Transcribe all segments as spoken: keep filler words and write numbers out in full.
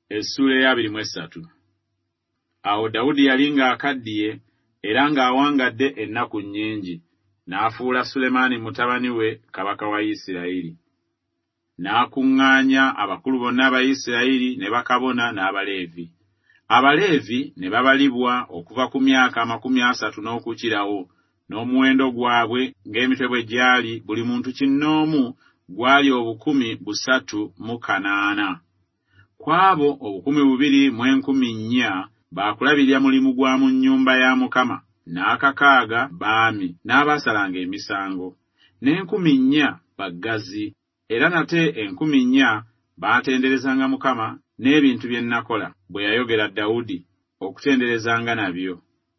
Essula ya abiri mu esatu. Awo Dawudi yali ng'akaddiye era ng'awangadde ennaku nnyingi, n'afuula Sulemaani mutabani we kabaka wa Isirayiri. N'akuŋŋaanya abakulu bonna aba Isirayiri ne bakabona n'Abaleevi. Abaleevi ne babalibwa okuva ku myaka amakumi asatu n'okukirawo, n'omuwendo gwabwe ng'emitwe bwe gyali buli muntu kinnoomu gwali obukumi busatu mu kanaana. Kwabo obukumi bubiri mu enkumi nnya baakulabirira mulimu gwa mu nnyumba ya Mukama, n'akakaaga baami n'abaasalanga emisango, n'enkumi nnya baggazi, era nate enkumi nnya baatenderezanga Mukama n'ebintu bye nakola bwe yayogera Dawudi okutenderezanga nabyo.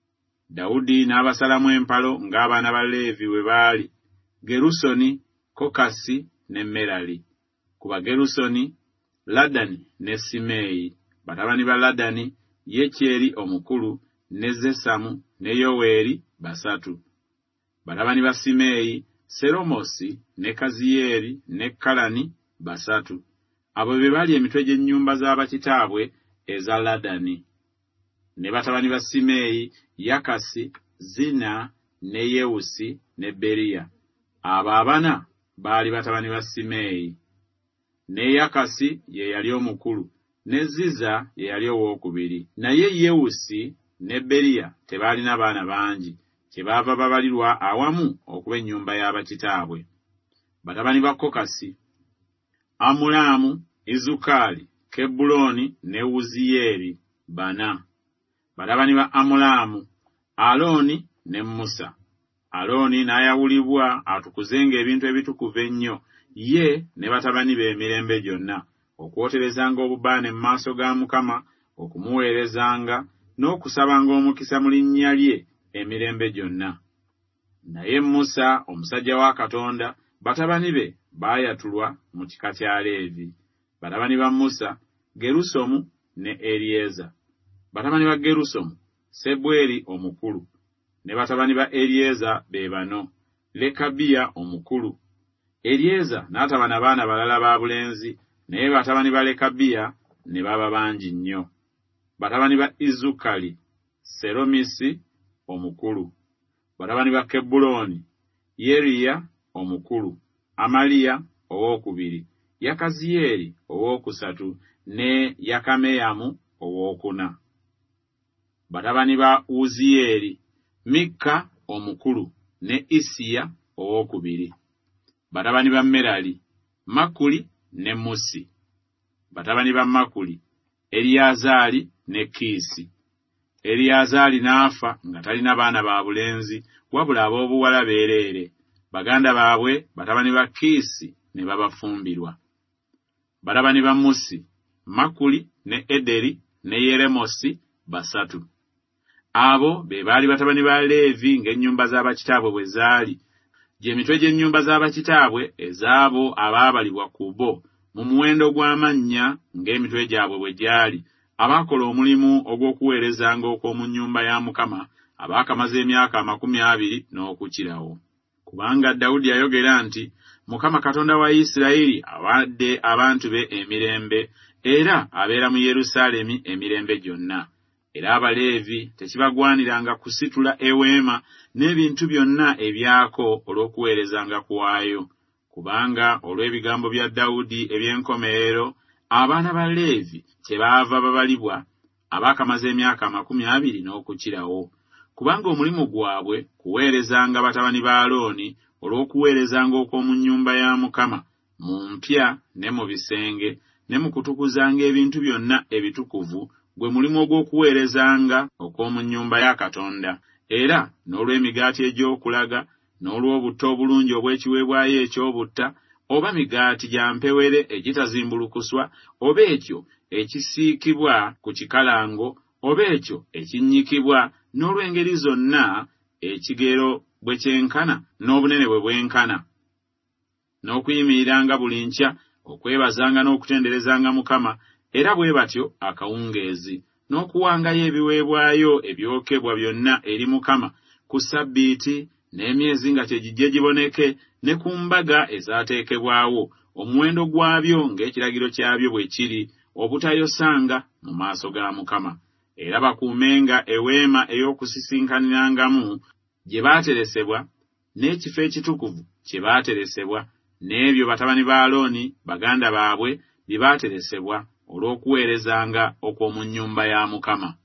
Dawudi n'abasalamu empalo ng'abaana ba Leevi bwe baali, Gerusoni, Kokasi ne Merali. Ku Bagerusoni, Ladani ne Simeeyi. Batabani ba Ladani, Yekyeri omukulu, ne Zesamu ne Yoweeri basatu. Batabani ba Simeeyi, Seromosi ne Kaziyeri ne Kalani basatu. Abo be baali emitwe gy'ennyumba z'abakitaabwe eza Ladani. Ne batabani ba Simeeyi, Yakasi, Zina ne Yewusi ne Beriya. Abo abana baali batabani ba Simeeyi. Ne Yakasi ye yali omukulu, ne Ziza ye yali owookubiri. Naye Yewusi ne Beriya tebaalina baana bangi, kyebaava babalirwa awamu okuba ennyumba y'abakitaabwe. Batabani ba Kokasi, Amulaamu, Izukali, Kebbulooni ne Wuziyeeri bana. Batabani ba Amulaamu, Alooni ne Musa. Alooni n'ayawulibwa atukuzenga ebintu ebitukuvu ennyo, ye ne batabani be emirembe gyonna, okwoterezanga obubaane mu maaso ga Mukama, okumuweerezanga, n'okusabanga omukisa mu linnya lye emirembe gyonna. Naye Musa, omusajja wa Katonda, batabani be baayatulwa mu kika kya Leevi. Batabani ba Musa, Gerusomu ne Eryeza. Batabani ba Gerusomu, Sebweri omukulu. Ne batabani ba Eryeza be bano, Lekabiya omukulu. Eryeza n'ataba na baana balala ba bulenzi, naye batabani ba Lekabiya ne baba bangi nnyo. Batabani ba Izukali, Seromisi omukulu. Batabani ba Kebbulooni, Yeriya omukulu, Amaliya owookubiri, Yakaziyeri owookusatu ne Yakameyamu owookuna. Batabani ba Uziyeri, Mikka omukulu ne Isiya owookubiri. Batabani ba Merali, Makuli ne Musi. Batabani ba Makuli, Eriyazaali ne Kiisi. Eriyazaali n'afa nga talina baana ba bulenzi, wabula ab'obuwala beereere. Baganda baabwe batabani ba Kiisi ne babafumbirwa. Batabani ba Musi, Makuli ne Ederi ne Yeremosi basatu. Abo be baali batabani ba Leevi ng'ennyumba z'abakitaabwe bwe zaali, gy'emitwe gy'ennyumba z'abakitaabwe ezaabo abaabalibwa ku bo mu muwendo gw'amannya ng'emitwe gyabwe bwe gyali, abaakola omulimu ogw'okuweerezanga okw'omu nnyumba ya Mukama, abaakamaze emyaka amakumi abiri n'okukirawo. Kubanga Dawudi yayogera nti, Mukama Katonda wa Isirayiri awadde abantu be emirembe, era abeera mu Yerusaalemi emirembe gyonna. Era Abaleevi tekibagwaniranga kusitula eweema n'ebintu byonna ebyako olw'okuweerezanga kwayo. Kubanga olw'ebigambo bya Dawudi eby'enkomerero, abaana ba Leevi kyebaava babalibwa abaakamaze emyaka amakumi abiri n'okukirawo. Kubanga omulimu gwabwe kuweerezanga batabani ba Alooni olw'okuweerezanga okw'omu nnyumba ya Mukama, mu mpya ne mu bisenge, ne mu kutukuzanga ebintu byonna ebitukuvu, gwe mulimu ogw'okuweerezanga okw'omu nnyumba ya Katonda, era n'olw'emigaati egy'okulaga, n'olw'obutta obulungi obw'ekiweebwayo eky'obutta, oba migaati gya mpewere egitazimbulukuswa, oba ekyo ekisiikibwa ku kikalango, oba ekyo ekinnyikibwa, n'olw'engeri zonna ekigero bwe kyenkana n'obunene bwe bwenkana, n'okuyimiriranga buli nkya okwebazanga n'okutenderezanga Mukama, era bwe batyo akawungeezi, n'okuwangayo ebiweebwayo ebyokebwa byonna eri Mukama ku Ssabbiiti, n'emyezi nga kyegijje giboneke, ne ku mbaga ezaateekebwawo, omuwendo gwabyo ng'ekiragiro kyabyo bwe kiri, obutayosanga mu maaso ga Mukama, era bakuumenga eweema ey'okusisinkanyirangamu gye baateresebwa, n'ekifo ekitukuvu kye baateresebwa, n'ebyo batabani ba Alooni baganda baabwe bye baateresebwa olw'okuweerezanga okw'omu nnyumba ya Mukama.